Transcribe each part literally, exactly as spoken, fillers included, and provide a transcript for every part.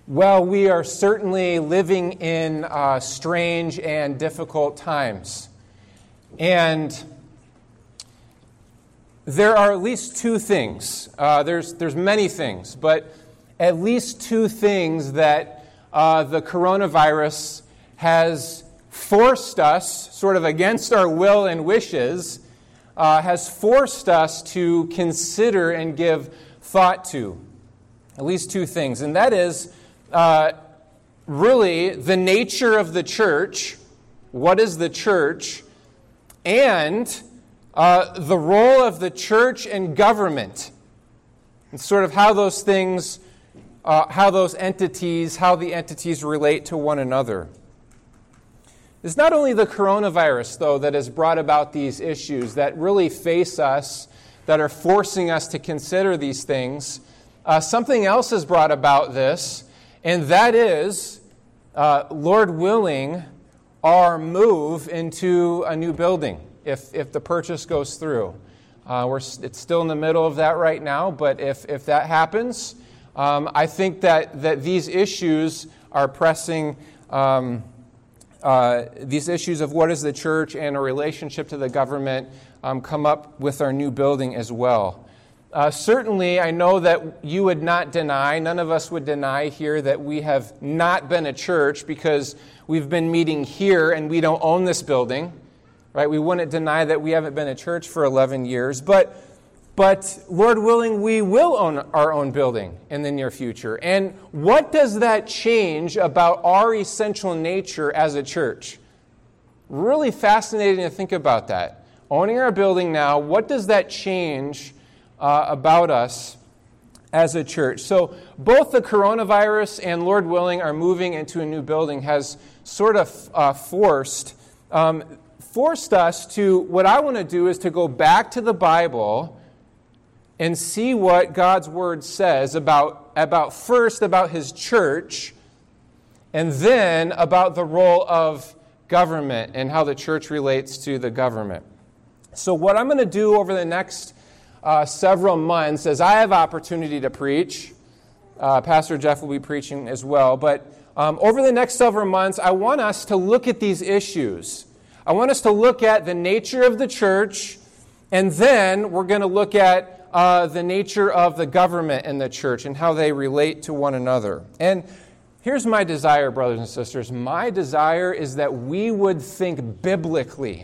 Well, we are certainly living in uh, strange and difficult times. And there are at least two things. Uh, there's, there's many things, but at least two things that uh, the coronavirus has forced us, sort of against our will and wishes, uh, has forced us to consider and give thought to. At least two things. And that is Uh, really the nature of the church, what is the church, and uh, the role of the church and government, and sort of how those things, uh, how those entities, how the entities relate to one another. It's not only the coronavirus, though, that has brought about these issues that really face us, that are forcing us to consider these things. Uh, something else has brought about this. And that is, uh, Lord willing, our move into a new building, if if the purchase goes through. Uh, we're it's still in the middle of that right now, but if if that happens, um, I think that that these issues are pressing. Um, uh, these issues of what is the church and a relationship to the government um, come up with our new building as well. Uh, certainly, I know that you would not deny, none of us would deny here that we have not been a church because we've been meeting here and we don't own this building, right? We wouldn't deny that we haven't been a church for eleven years, but but Lord willing, we will own our own building in the near future. And what does that change about our essential nature as a church? Really fascinating to think about that. Owning our building now, what does that change Uh, about us as a church? So both the coronavirus and Lord willing our moving into a new building has sort of uh, forced um, forced us to, what I want to do is to go back to the Bible and see what God's Word says about, about first about His church, and then about the role of government and how the church relates to the government. So what I'm going to do over the next Uh, several months, as I have opportunity to preach. Uh, Pastor Jeff will be preaching as well. But um, over the next several months, I want us to look at these issues. I want us to look at the nature of the church, and then we're going to look at uh, the nature of the government and the church and how they relate to one another. And here's my desire, brothers and sisters. My desire is that we would think biblically.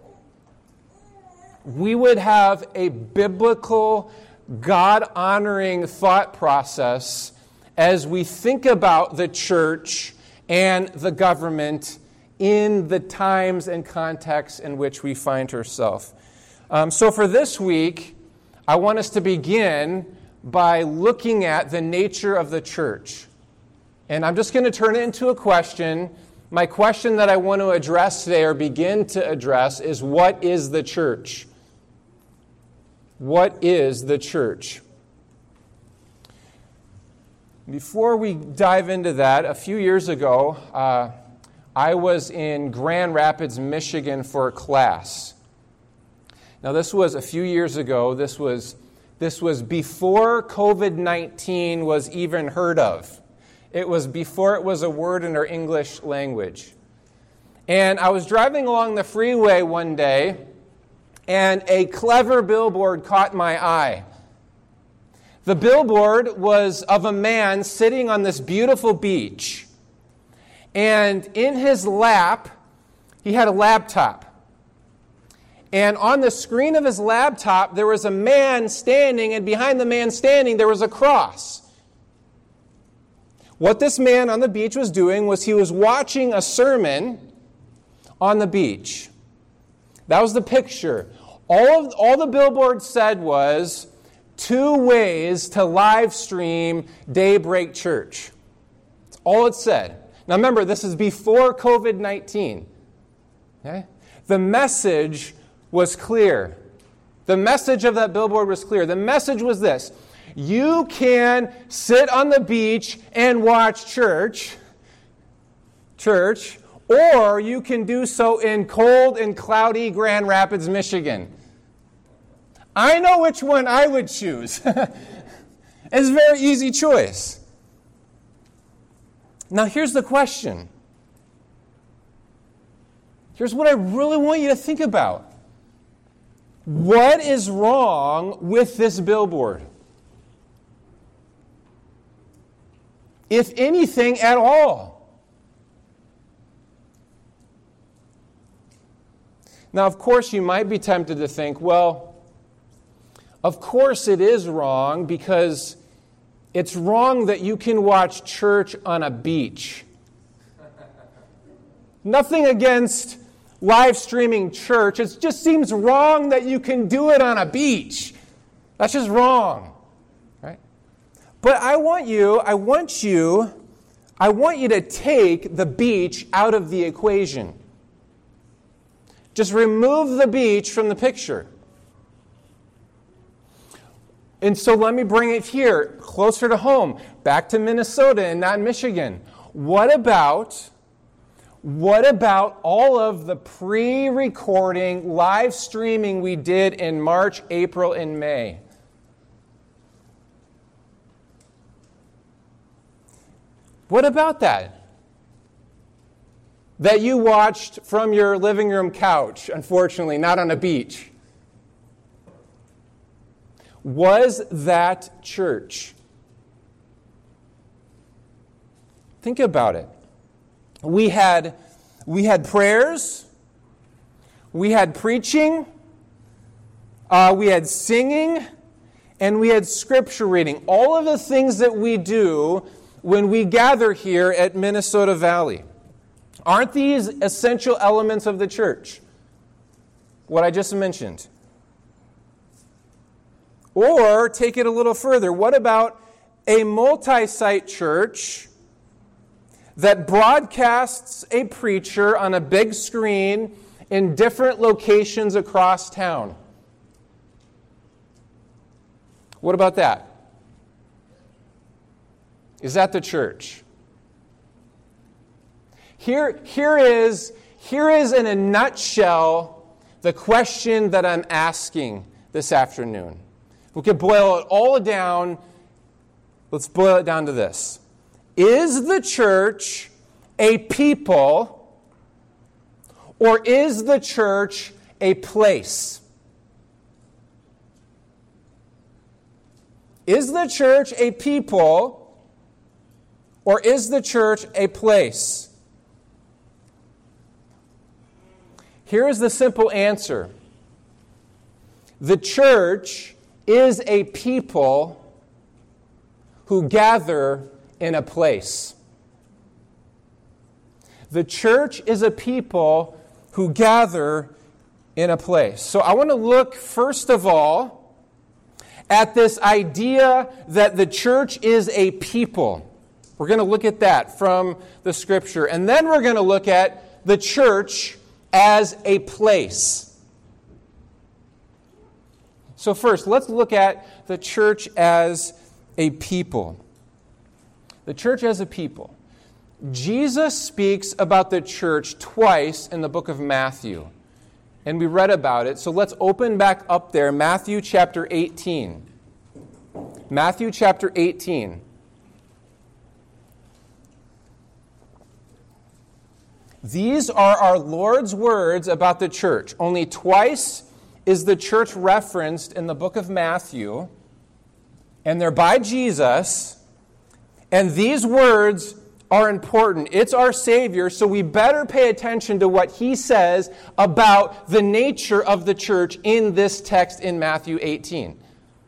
We would have a biblical, God-honoring thought process as we think about the church and the government in the times and contexts in which we find ourselves. Um, so for this week, I want us to begin by looking at the nature of the church. And I'm just going to turn it into a question. My question that I want to address today, or begin to address, is what is the church? What is the church? Before we dive into that, a few years ago, uh, I was in Grand Rapids, Michigan for a class. Now, this was a few years ago. This was, this was before covid nineteen was even heard of. It was before it was a word in our English language. And I was driving along the freeway one day, and a clever billboard caught my eye. The billboard was of a man sitting on this beautiful beach. And in his lap, he had a laptop. And on the screen of his laptop, there was a man standing, and behind the man standing, there was a cross. What this man on the beach was doing was he was watching a sermon on the beach. That was the picture. All, of, all the billboard said was, two ways to live stream Daybreak Church. That's all it said. Now remember, this is before covid nineteen. Okay? The message was clear. The message of that billboard was clear. The message was this: you can sit on the beach and watch church, church, or you can do so in cold and cloudy Grand Rapids, Michigan. I know which one I would choose. It's a very easy choice. Now, here's the question. Here's what I really want you to think about. What is wrong with this billboard? If anything at all. Now, of course, you might be tempted to think, well, of course it is wrong because it's wrong that you can watch church on a beach. Nothing against live streaming church. It just seems wrong that you can do it on a beach. That's just wrong, right? But I want you, I want you, I want you to take the beach out of the equation. Just remove the beach from the picture. And so let me bring it here, closer to home, back to Minnesota and not Michigan. What about, what about all of the pre-recording, live streaming we did in March, April, and May? What about that? That you watched from your living room couch, unfortunately, not on a beach. Was that church? Think about it. We had, we had prayers, we had preaching, uh, we had singing, and we had scripture reading. All of the things that we do when we gather here at Minnesota Valley. Aren't these essential elements of the church? What I just mentioned. Or take it a little further. What about a multi-site church that broadcasts a preacher on a big screen in different locations across town? What about that? Is that the church? Here, here is, here is in a nutshell the question that I'm asking this afternoon. We could boil it all down. Let's boil it down to this. Is the church a people, or is the church a place? Is the church a people, or is the church a place? Here is the simple answer. The church is a people who gather in a place. The church is a people who gather in a place. So I want to look, first of all, at this idea that the church is a people. We're going to look at that from the Scripture. And then we're going to look at the church as a place. So first, let's look at the church as a people. The church as a people. Jesus speaks about the church twice in the book of Matthew. And we read about it. So let's open back up there, Matthew chapter eighteen. Matthew chapter eighteen. These are our Lord's words about the church. Only twice is the church referenced in the book of Matthew, and they're by Jesus, and these words are important. It's our Savior, so we better pay attention to what He says about the nature of the church in this text in Matthew eighteen.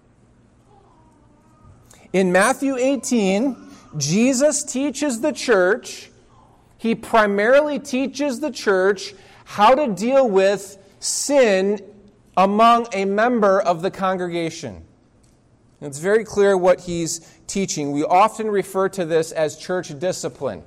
In Matthew eighteen, Jesus teaches the church, He primarily teaches the church how to deal with sin among a member of the congregation. It's very clear what he's teaching. We often refer to this as church discipline.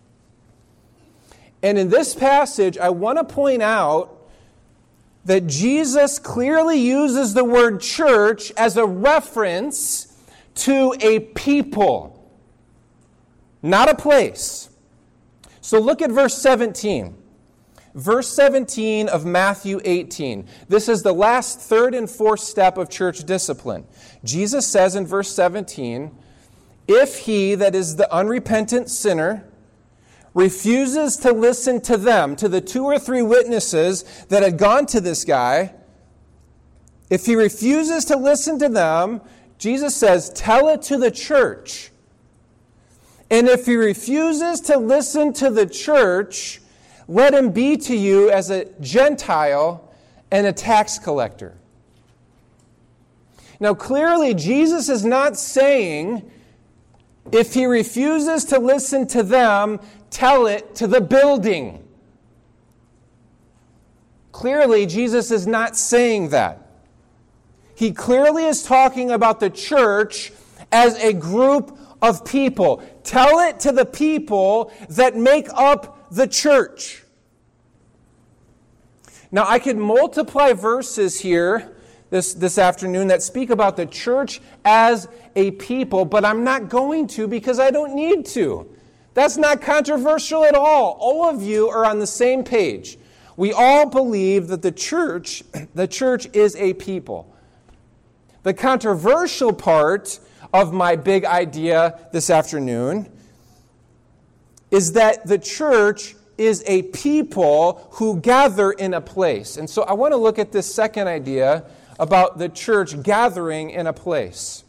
And in this passage, I want to point out that Jesus clearly uses the word church as a reference to a people, not a place. So look at verse seventeen. Verse seventeen of Matthew eighteen. This is the last third and fourth step of church discipline. Jesus says in verse seventeen, "If he, that is the unrepentant sinner, refuses to listen to them, to the two or three witnesses that had gone to this guy, if he refuses to listen to them, Jesus says, tell it to the church. And if he refuses to listen to the church, let him be to you as a Gentile and a tax collector. Now, clearly, Jesus is not saying, if he refuses to listen to them, tell it to the building. Clearly, Jesus is not saying that. He clearly is talking about the church as a group of people. Tell it to the people that make up the church. Now, I could multiply verses here this, this afternoon that speak about the church as a people, but I'm not going to because I don't need to. That's not controversial at all. All of you are on the same page. We all believe that the church, the church is a people. The controversial part of my big idea this afternoon is that the church is a people who gather in a place. And so I want to look at this second idea about the church gathering in a place.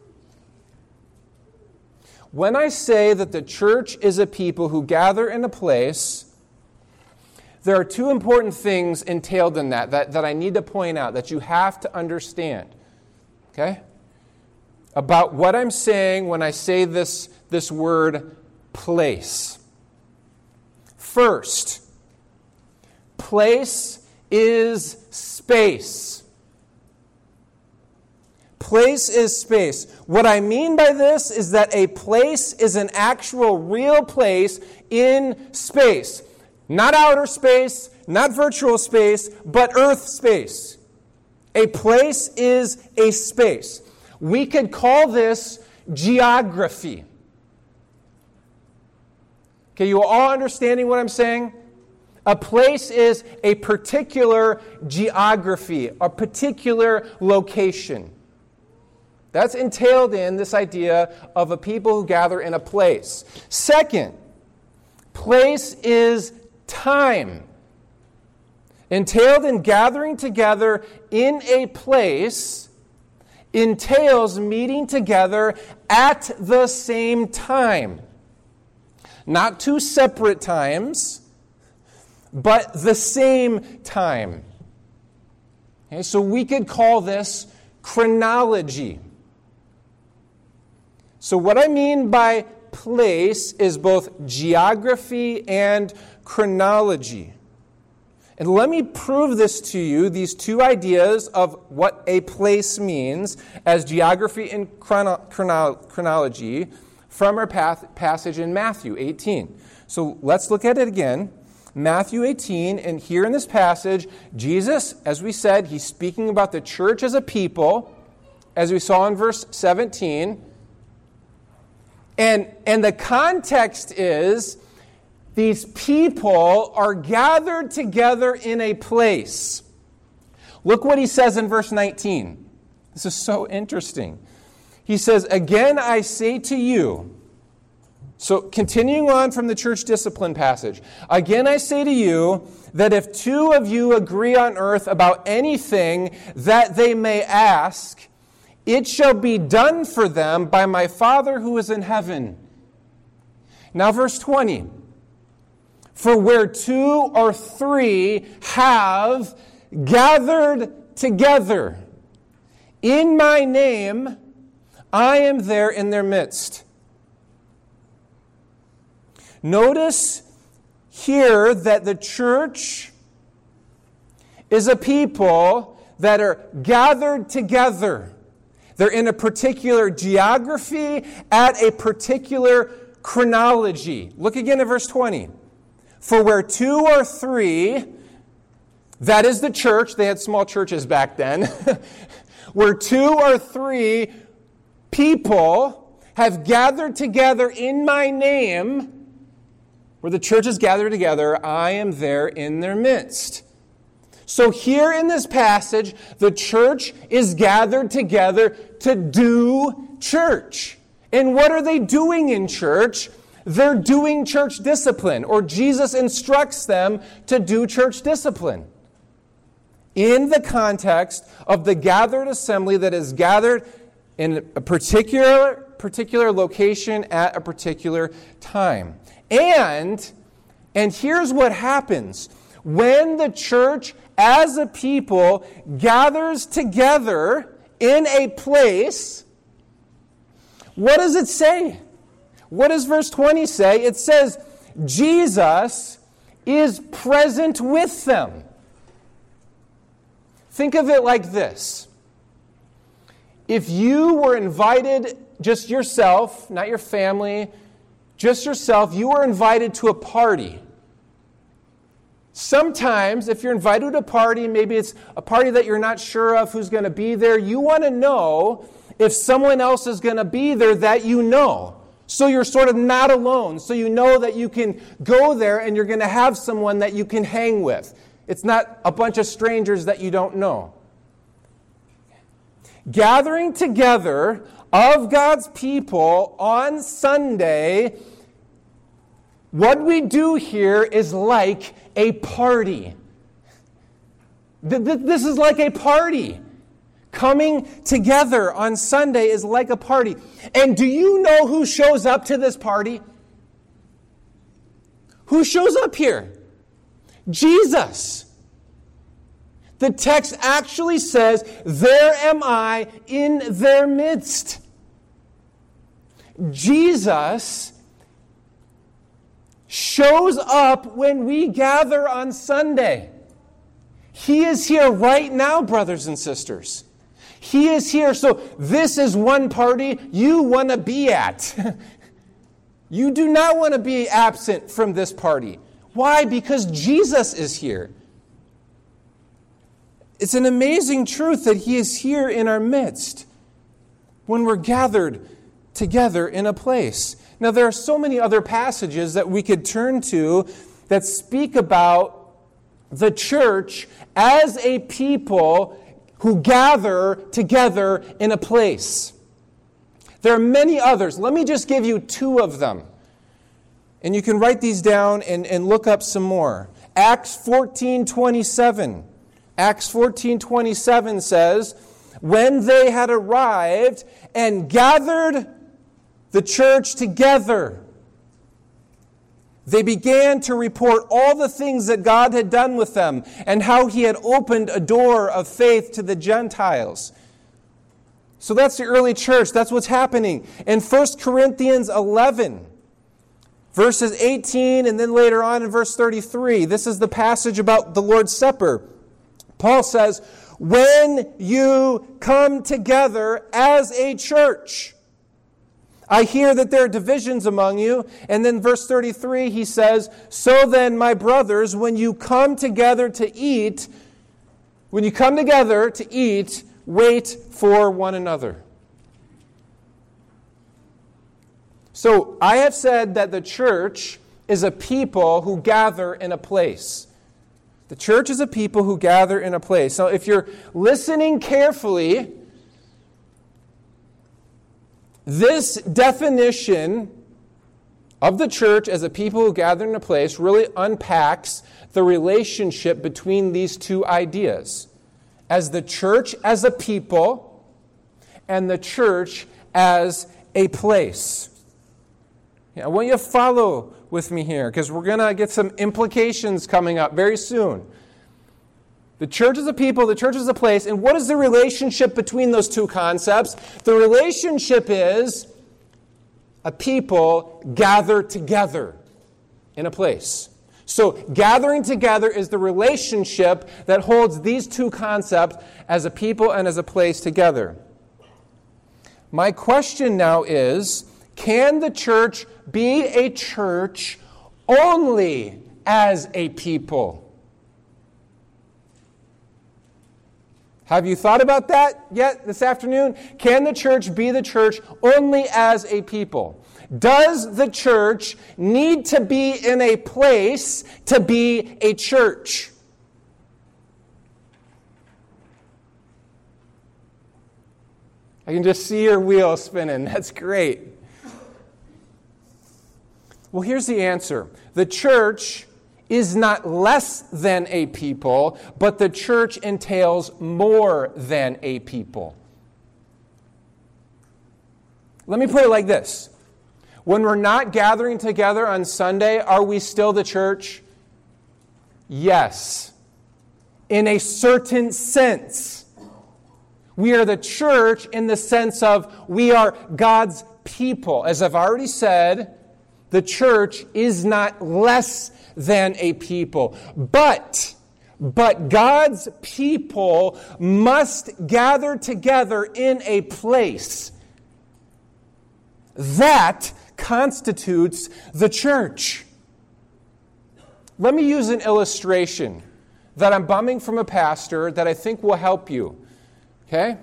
When I say that the church is a people who gather in a place, there are two important things entailed in that, that that I need to point out, that you have to understand. Okay? About what I'm saying when I say this, this word place. First, place is space. Place is space. What I mean by this is that a place is an actual real place in space. Not outer space, not virtual space, but earth space. A place is a space. We could call this geography. Okay, you all understanding what I'm saying? A place is a particular geography, a particular location. That's entailed in this idea of a people who gather in a place. Second, place is time. Entailed in gathering together in a place entails meeting together at the same time. Not two separate times, but the same time. Okay, so we could call this chronology. So what I mean by place is both geography and chronology. And let me prove this to you, these two ideas of what a place means as geography and chrono- chrono- chronology from our path- passage in Matthew eighteen. So let's look at it again. Matthew eighteen, and here in this passage, Jesus, as we said, he's speaking about the church as a people, as we saw in verse seventeen. And, and the context is, these people are gathered together in a place. Look what he says in verse nineteen. This is so interesting. He says, again I say to you, so continuing on from the church discipline passage, again I say to you that if two of you agree on earth about anything that they may ask, it shall be done for them by my Father who is in heaven. Now verse twenty. For where two or three have gathered together in my name, I am there in their midst. Notice here that the church is a people that are gathered together. They're in a particular geography, at a particular chronology. Look again at verse twenty. For where two or three, that is the church, they had small churches back then, where two or three people have gathered together in my name, where the church is gathered together, I am there in their midst. So here in this passage, the church is gathered together to do church. And what are they doing in church? they're doing church discipline, or Jesus instructs them to do church discipline in the context of the gathered assembly that is gathered in a particular, particular location at a particular time. And, and here's what happens. When the church as a people gathers together in a place, what does it say? What does verse twenty say? It says, Jesus is present with them. Think of it like this. If you were invited, just yourself, not your family, just yourself, you were invited to a party. Sometimes, if you're invited to a party, maybe it's a party that you're not sure of who's going to be there, you want to know if someone else is going to be there that you know. So you're sort of not alone. So you know that you can go there and you're going to have someone that you can hang with. It's not a bunch of strangers that you don't know. Gathering together of God's people on Sunday, what we do here is like a party. This is like a party. Coming together on Sunday is like a party. And do you know who shows up to this party? Who shows up here? Jesus. The text actually says, "There am I in their midst." Jesus shows up when we gather on Sunday. He is here right now, brothers and sisters. He is here. So this is one party you want to be at. You do not want to be absent from this party. Why? Because Jesus is here. It's an amazing truth that He is here in our midst when we're gathered together in a place. Now, there are so many other passages that we could turn to that speak about the church as a people who gather together in a place. There are many others. Let me just give you two of them. And you can write these down and, and look up some more. Acts fourteen twenty-seven. Acts fourteen twenty-seven says, "When they had arrived and gathered the church together, they began to report all the things that God had done with them and how He had opened a door of faith to the Gentiles." So that's the early church. That's what's happening. In First Corinthians eleven, verses eighteen, and then later on in verse thirty-three, this is the passage about the Lord's Supper. Paul says, "When you come together as a church, I hear that there are divisions among you." And then verse thirty-three, he says, "So then, my brothers, when you come together to eat, when you come together to eat, wait for one another." So I have said that the church is a people who gather in a place. The church is a people who gather in a place. So if you're listening carefully, this definition of the church as a people who gather in a place really unpacks the relationship between these two ideas. As the church as a people and the church as a place. Yeah, I want you to follow with me here because we're going to get some implications coming up very soon. The church is a people, the church is a place, and what is the relationship between those two concepts? The relationship is a people gather together in a place. So gathering together is the relationship that holds these two concepts as a people and as a place together. My question now is, can the church be a church only as a people? Have you thought about that yet this afternoon? Can the church be the church only as a people? Does the church need to be in a place to be a church? I can just see your wheels spinning. That's great. Well, here's the answer. The church is not less than a people, but the church entails more than a people. Let me put it like this. When we're not gathering together on Sunday, are we still the church? Yes. In a certain sense. We are the church in the sense of we are God's people. As I've already said, the church is not less than a people. But, but God's people must gather together in a place. That constitutes the church. Let me use an illustration that I'm bumming from a pastor that I think will help you. Okay?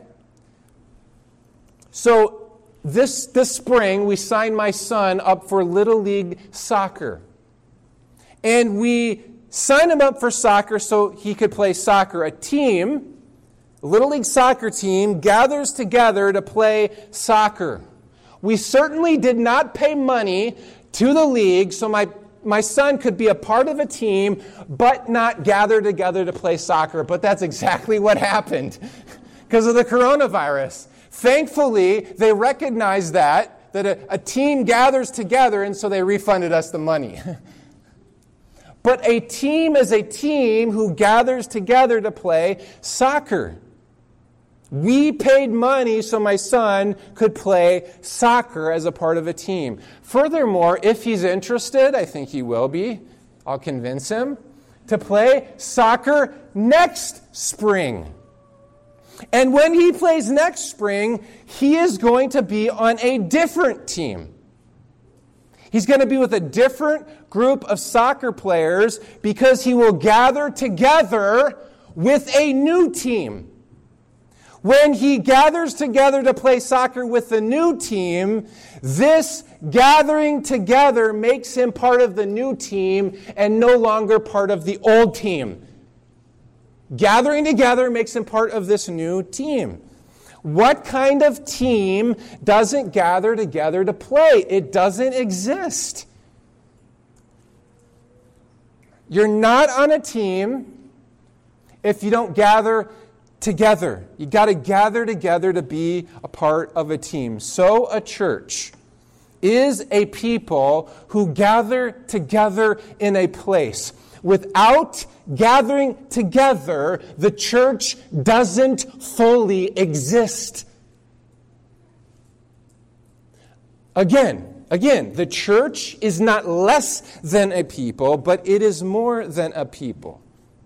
So this, this spring, we signed my son up for Little League soccer. And we signed him up for soccer so he could play soccer. A team, a Little League soccer team, gathers together to play soccer. We certainly did not pay money to the league so my, my son could be a part of a team but not gather together to play soccer. But that's exactly what happened because of the coronavirus. Thankfully, they recognized that, that a, a team gathers together, and so they refunded us the money. But a team is a team who gathers together to play soccer. We paid money so my son could play soccer as a part of a team. Furthermore, if he's interested, I think he will be, I'll convince him, to play soccer next spring. And when he plays next spring, he is going to be on a different team. He's going to be with a different group of soccer players because he will gather together with a new team. When he gathers together to play soccer with the new team, this gathering together makes him part of the new team and no longer part of the old team. Gathering together makes him part of this new team. What kind of team doesn't gather together to play? It doesn't exist. You're not on a team if you don't gather together. You got to gather together to be a part of a team. So a church is a people who gather together in a place. Without gathering together, the church doesn't fully exist. Again, again, the church is not less than a people, but it is more than a people.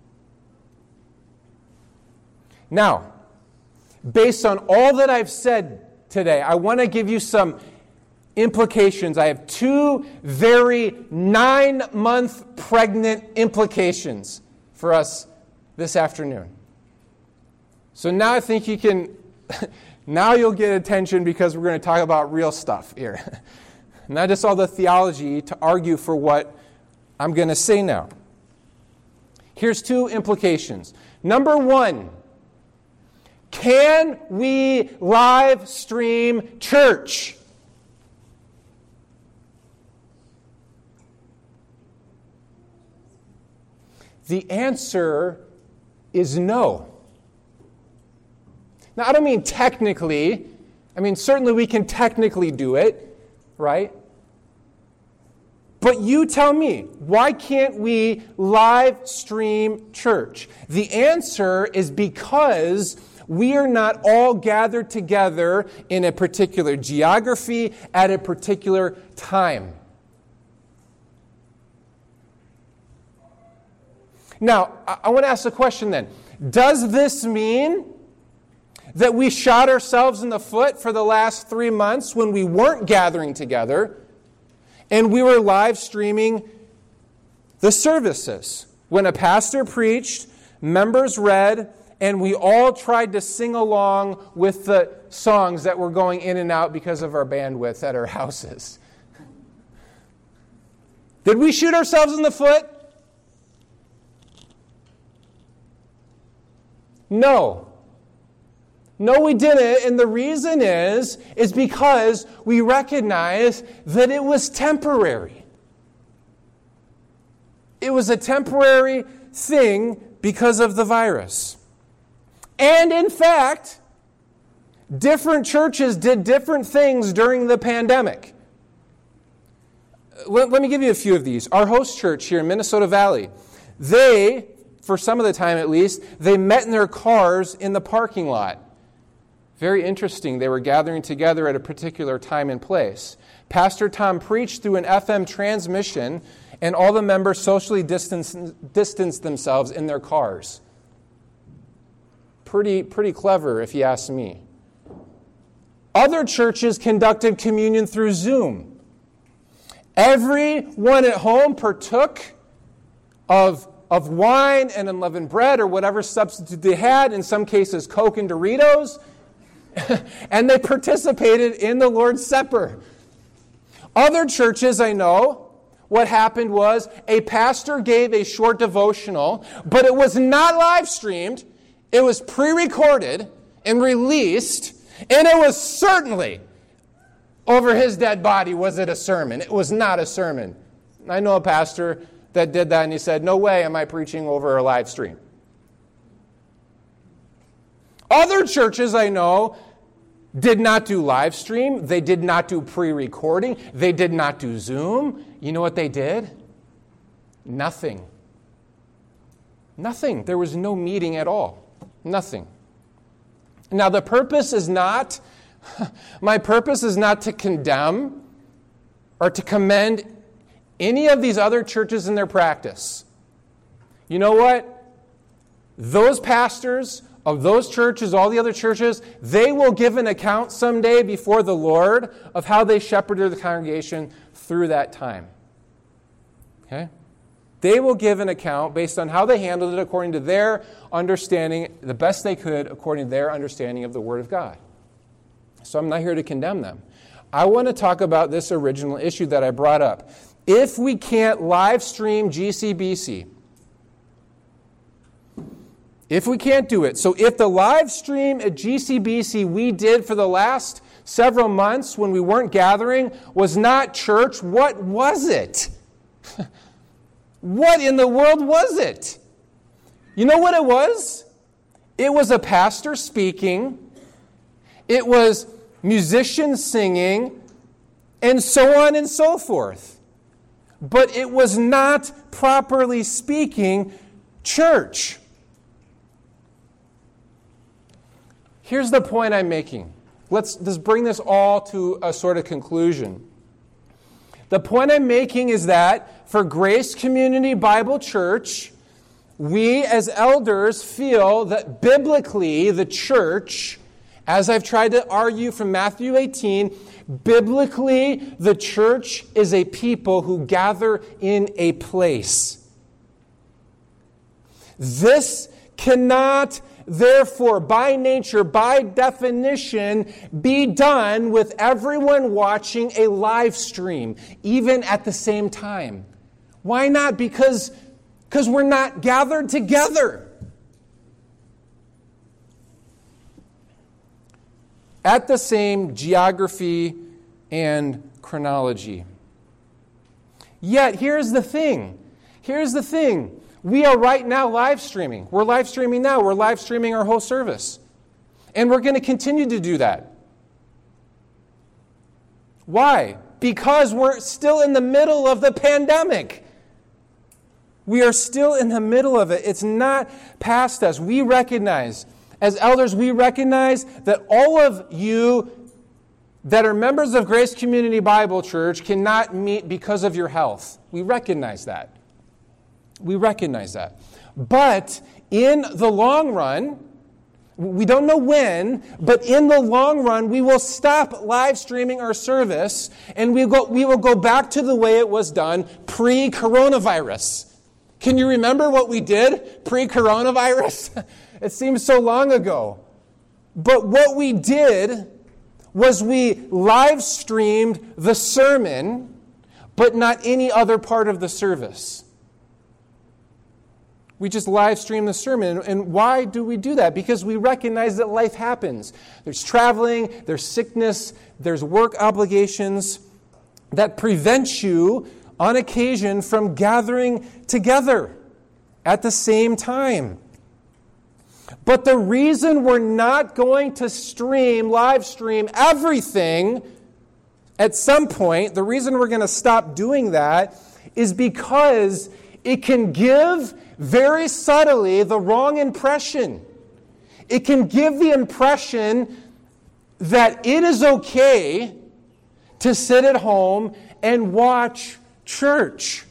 Now, based on all that I've said today, I want to give you some implications. I have two very nine-month pregnant implications for us this afternoon. So now I think you can, now you'll get attention because we're going to talk about real stuff here. Not just all the theology to argue for what I'm going to say now. Here's two implications. Number one, can we live stream church? The answer is no. Now, I don't mean technically. I mean, certainly we can technically do it, right? But you tell me, why can't we live stream church? The answer is because we are not all gathered together in a particular geography at a particular time. Now, I want to ask a question then. Does this mean that we shot ourselves in the foot for the last three months when we weren't gathering together and we were live streaming the services? When a pastor preached, members read, and we all tried to sing along with the songs that were going in and out because of our bandwidth at our houses. Did we shoot ourselves in the foot? No. No, we didn't, and the reason is, is because we recognize that it was temporary. It was a temporary thing because of the virus. And in fact, different churches did different things during the pandemic. Let, let me give you a few of these. Our host church here in Minnesota Valley, they, for some of the time at least, they met in their cars in the parking lot. Very interesting. They were gathering together at a particular time and place. Pastor Tom preached through an F M transmission, and all the members socially distanced, distanced themselves in their cars. Pretty, pretty clever, if you ask me. Other churches conducted communion through Zoom. Everyone at home partook of, of wine and unleavened bread or whatever substitute they had, in some cases Coke and Doritos, and they participated in the Lord's Supper. Other churches, I know, what happened was a pastor gave a short devotional, but it was not live streamed. It was pre-recorded and released, and it was certainly over his dead body. Was it a sermon? It was not a sermon. I know a pastor that did that, and he said, "No way am I preaching over a live stream." Other churches I know did not do live stream. They did not do pre-recording. They did not do Zoom. You know what they did? Nothing. Nothing. There was no meeting at all. Nothing. Now, the purpose is not, my purpose is not to condemn or to commend any of these other churches in their practice. You know what? Those pastors of those churches, all the other churches, they will give an account someday before the Lord of how they shepherded the congregation through that time. Okay? They will give an account based on how they handled it according to their understanding, the best they could according to their understanding of the Word of God. So I'm not here to condemn them. I want to talk about this original issue that I brought up. If we can't live stream G C B C, if we can't do it, so if the live stream at G C B C we did for the last several months when we weren't gathering was not church, what was it? What in the world was it? You know what it was? It was a pastor speaking. It was musicians singing, and so on and so forth. But it was not, properly speaking, church. Here's the point I'm making. Let's just bring this all to a sort of conclusion. The point I'm making is that for Grace Community Bible Church, we as elders feel that biblically the church, as I've tried to argue from Matthew eighteen, biblically the church is a people who gather in a place. This cannot, therefore, by nature, by definition, be done with everyone watching a live stream, even at the same time. Why not? Because, because we're not gathered together. At the same geography and chronology. Yet, here's the thing. Here's the thing. We are right now live streaming. We're live streaming now. We're live streaming our whole service. And we're going to continue to do that. Why? Because we're still in the middle of the pandemic. We are still in the middle of it. It's not past us. We recognize, as elders, we recognize that all of you that are members of Grace Community Bible Church cannot meet because of your health. We recognize that. We recognize that. But in the long run, we don't know when, but in the long run, we will stop live streaming our service and we go, we will go back to the way it was done pre-coronavirus. Can you remember what we did pre-coronavirus? It seems so long ago. But what we did was we live streamed the sermon, but not any other part of the service. We just live stream the sermon. And why do we do that? Because we recognize that life happens. There's traveling, there's sickness, there's work obligations that prevent you on occasion from gathering together at the same time. But the reason we're not going to stream, live stream everything at some point, the reason we're going to stop doing that is because it can give very subtly the wrong impression. It can give the impression that it is okay to sit at home and watch church.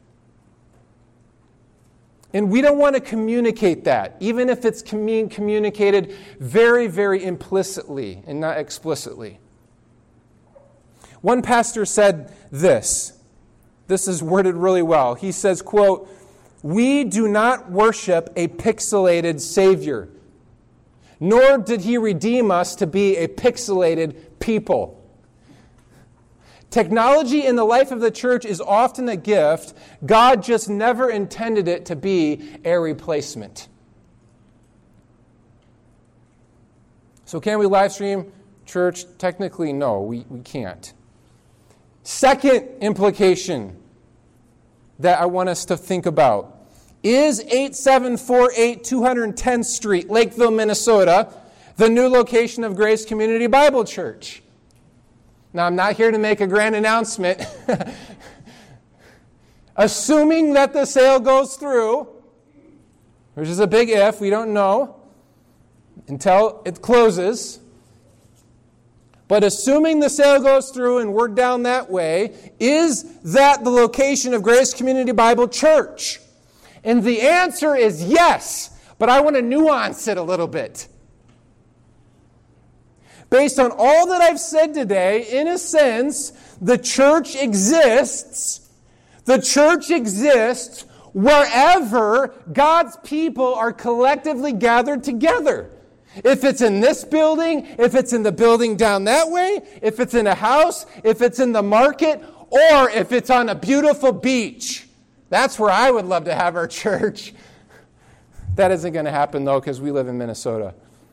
And we don't want to communicate that, even if it's commun- communicated very, very implicitly and not explicitly. One pastor said this. This is worded really well. He says, quote, "We do not worship a pixelated Savior, nor did He redeem us to be a pixelated people. Technology in the life of the church is often a gift. God just never intended it to be a replacement." So can we live stream church? Technically, no, we, we can't. Second implication that I want us to think about is eighty-seven forty-eight two hundred tenth Street, Lakeville, Minnesota, the new location of Grace Community Bible Church. Now, I'm not here to make a grand announcement. Assuming that the sale goes through, which is a big if, we don't know until it closes. But assuming the sale goes through and we're down that way, is that the location of Grace Community Bible Church? And the answer is yes, but I want to nuance it a little bit. Based on all that I've said today, in a sense, the church exists. The church exists wherever God's people are collectively gathered together. If it's in this building, if it's in the building down that way, if it's in a house, if it's in the market, or if it's on a beautiful beach. That's where I would love to have our church. That isn't going to happen, though, because we live in Minnesota.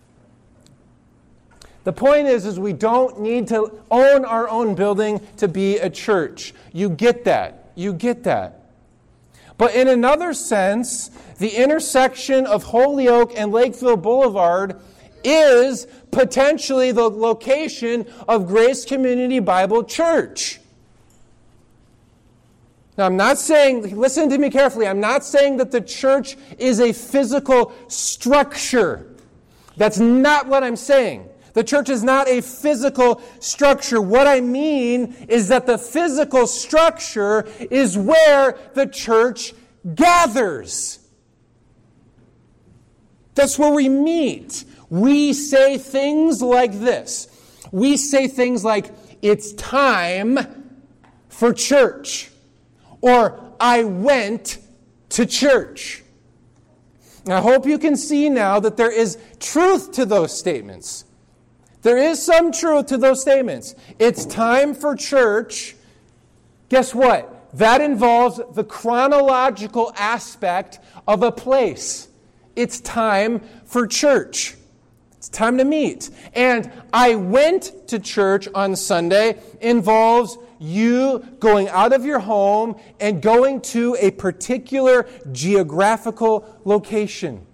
The point is, is we don't need to own our own building to be a church. You get that. You get that. But in another sense, the intersection of Holyoke and Lakeville Boulevard is potentially the location of Grace Community Bible Church. Now, I'm not saying, listen to me carefully, I'm not saying that the church is a physical structure. That's not what I'm saying. The church is not a physical structure. What I mean is that the physical structure is where the church gathers. That's where we meet. We say things like this. We say things like, "It's time for church," or "I went to church." I hope you can see now that there is truth to those statements. There is some truth to those statements. It's time for church. Guess what? That involves the chronological aspect of a place. It's time for church. It's time to meet. And "I went to church on Sunday" involves you going out of your home and going to a particular geographical location.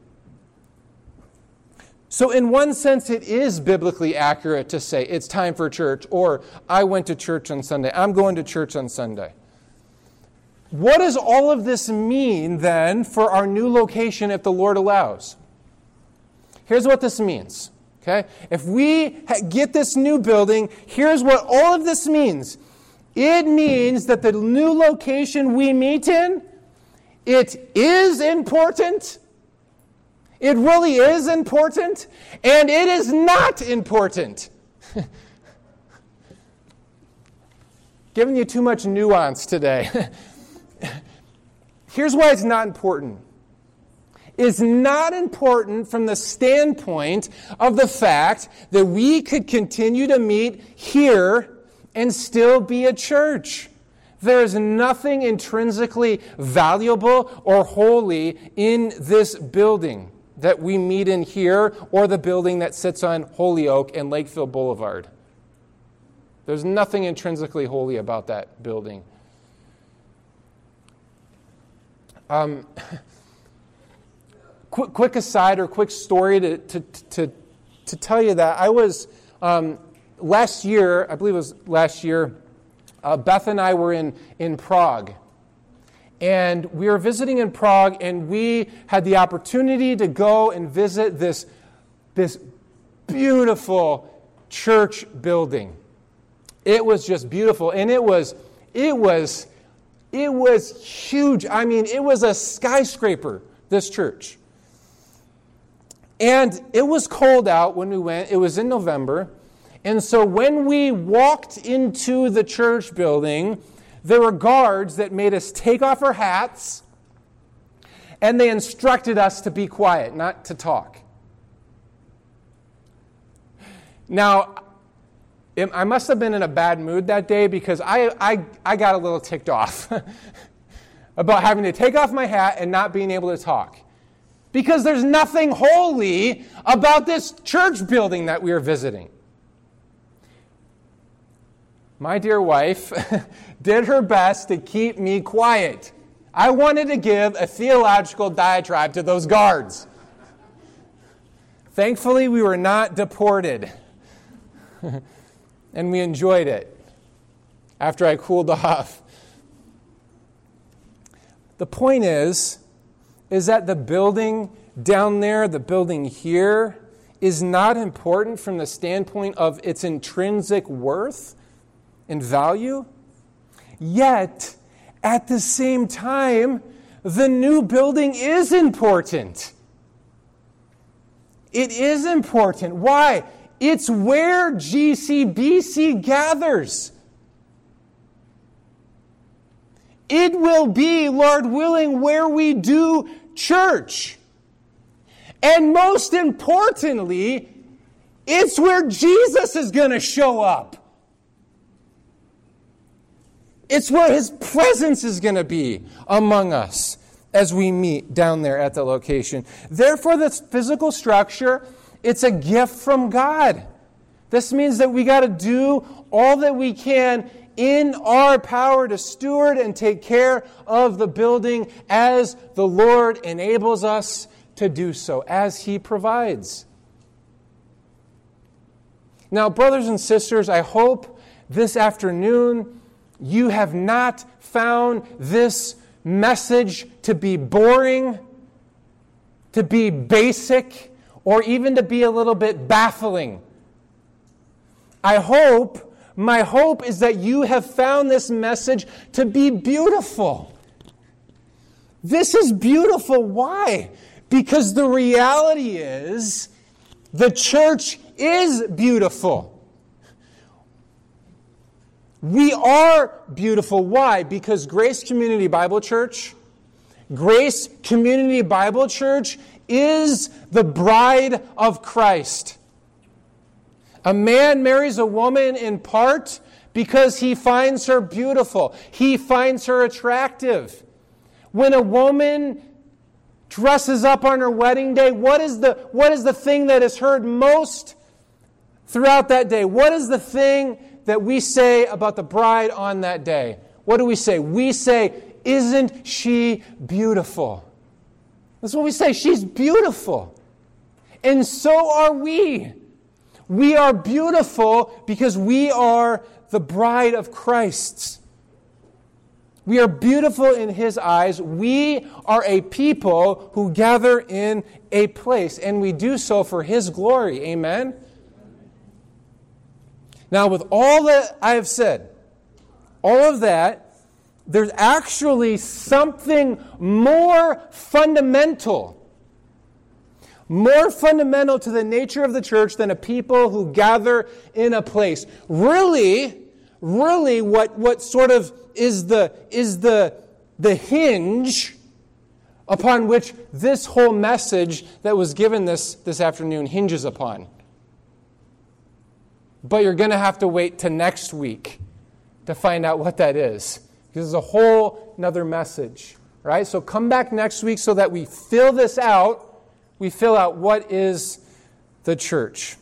So in one sense, it is biblically accurate to say it's time for church, or "I went to church on Sunday." I'm going to church on Sunday. What does all of this mean then for our new location if the Lord allows? Here's what this means. Okay? If we get this new building, here's what all of this means. It means that the new location we meet in, it is important. It really is important, and it is not important. Giving you too much nuance today. Here's why it's not important. It's not important from the standpoint of the fact that we could continue to meet here and still be a church. There is nothing intrinsically valuable or holy in this building that we meet in here, or the building that sits on Holyoke and Lakeville Boulevard. There's nothing intrinsically holy about that building. Um, quick, quick aside or quick story to to to, to tell you that I was um, last year, I believe it was last year, uh, Beth and I were in, in Prague. And we were visiting in Prague, and we had the opportunity to go and visit this, this beautiful church building. It was just beautiful, and it was, it was, it was huge. I mean, it was a skyscraper, this church. And it was cold out when we went. It was in November. And so when we walked into the church building, there were guards that made us take off our hats, and they instructed us to be quiet, not to talk. Now, I must have been in a bad mood that day because I, I, I got a little ticked off about having to take off my hat and not being able to talk. Because there's nothing holy about this church building that we were visiting. My dear wife did her best to keep me quiet. I wanted to give a theological diatribe to those guards. Thankfully, we were not deported. And we enjoyed it after I cooled off. The point is, is that the building down there, the building here, is not important from the standpoint of its intrinsic worth and value. Yet, at the same time, the new building is important. It is important. Why? It's where G C B C gathers. It will be, Lord willing, where we do church. And most importantly, it's where Jesus is going to show up. It's where His presence is going to be among us as we meet down there at the location. Therefore, this physical structure, it's a gift from God. This means that we got to do all that we can in our power to steward and take care of the building as the Lord enables us to do so, as He provides. Now, brothers and sisters, I hope this afternoon you have not found this message to be boring, to be basic, or even to be a little bit baffling. I hope, my hope is that you have found this message to be beautiful. This is beautiful. Why? Because the reality is, the church is beautiful. We are beautiful. Why? Because Grace Community Bible Church, Grace Community Bible Church is the bride of Christ. A man marries a woman in part because he finds her beautiful. He finds her attractive. When a woman dresses up on her wedding day, what is the, what is the thing that is heard most throughout that day? What is the thing that we say about the bride on that day? What do we say? We say, isn't she beautiful? That's what we say. She's beautiful. And so are we. We are beautiful because we are the bride of Christ. We are beautiful in His eyes. We are a people who gather in a place, and we do so for His glory. Amen? Now, with all that I have said, all of that, there's actually something more fundamental, more fundamental to the nature of the church than a people who gather in a place. Really, really what, what sort of is the, is the, the hinge upon which this whole message that was given this, this afternoon hinges upon. But you're going to have to wait to next week to find out what that is. Because it's a whole nother message. Right? So come back next week so that we fill this out. We fill out what is the church.